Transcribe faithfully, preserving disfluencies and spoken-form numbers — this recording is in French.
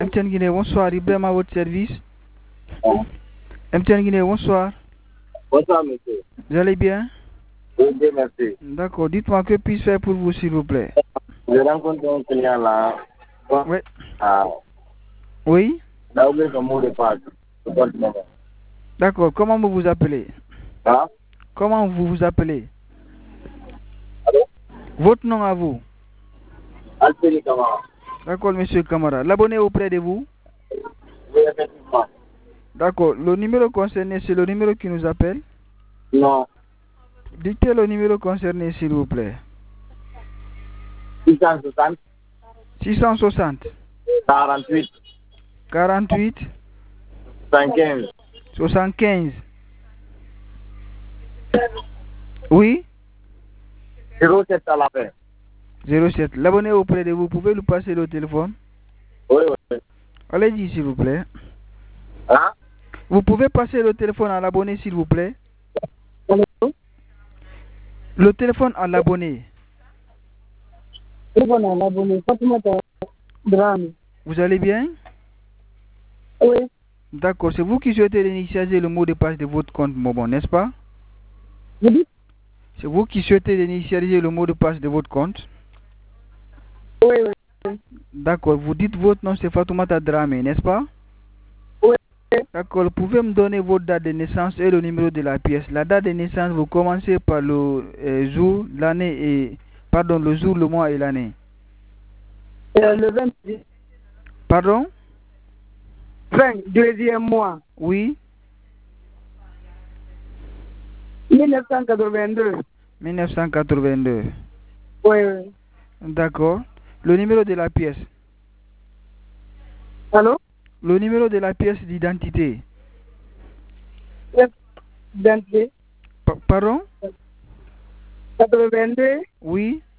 M T N Guinée, bonsoir. Ibrahim à votre service. M T N Guinée, bonsoir. Bonsoir, monsieur. Vous allez bien? Oui, bien, merci. D'accord. Dites-moi que puis-je faire pour vous, s'il vous plaît? Je rencontre un client là. Oui. Ah. Oui? Il a oublié son mot de passe. D'accord. Comment vous vous appelez? Hein? Comment vous vous appelez? Allô? Votre nom à vous? Alperi Kamara. D'accord, monsieur Kamara. L'abonné auprès de vous? Oui, effectivement. D'accord. Le numéro concerné, c'est le numéro qui nous appelle? Non. Dictez le numéro concerné, s'il vous plaît. six cent soixante. six cent soixante. quarante-huit. quarante-huit. soixante-quinze. soixante-quinze. Oui? zéro sept à la fin. zéro sept. L'abonné auprès de vous, pouvez lui passer le téléphone? Oui, oui. Allez-y, s'il vous plaît. Hein? Vous pouvez passer le téléphone à l'abonné, s'il vous plaît? Allô? Le téléphone à l'abonné. Téléphone à l'abonné. Fatoumata Dramé. Vous allez bien? Oui. D'accord. C'est vous qui souhaitez initialiser le mot de passe de votre compte Momo, n'est-ce pas? Vous dites? C'est vous qui souhaitez initialiser le mot de passe de votre compte? Oui, oui. D'accord. Vous dites votre nom, c'est Fatoumata Dramé, n'est-ce pas? Oui. D'accord. Vous pouvez me donner votre date de naissance et le numéro de la pièce. La date de naissance, vous commencez par le euh, jour, l'année et... Pardon, le jour, le mois et l'année. Euh, le vingt. Pardon? vingt, deuxième mois. Oui. mille neuf cent quatre-vingt-deux. mille neuf cent quatre-vingt-deux. Oui, oui. D'accord. Le numéro de la pièce. Allô? Le numéro de la pièce d'identité. Identité. Pa- Pardon? quatre-vingt-deux. Oui.